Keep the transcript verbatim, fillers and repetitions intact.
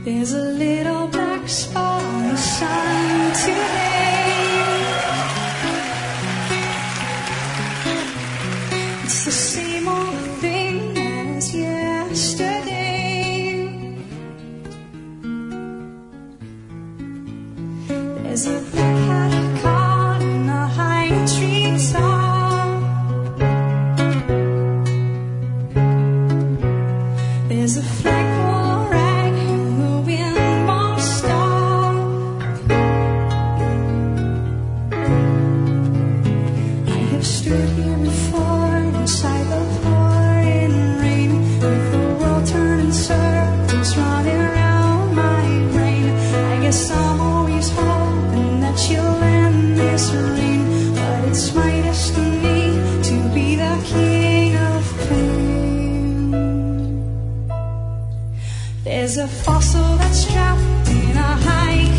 There's a little black spot on the sun today. It's the same old thing as yesterday. There's a black cat caught in a high tree top. There's a flagpole rag and the wind won't stop. I have stood here before inside the pouring rain, with the world turning circles running around my brain. I guess I'm always hoping that you'll end this rain, but it's my destiny to be the king of pain. There's a fossil that's trapped in a high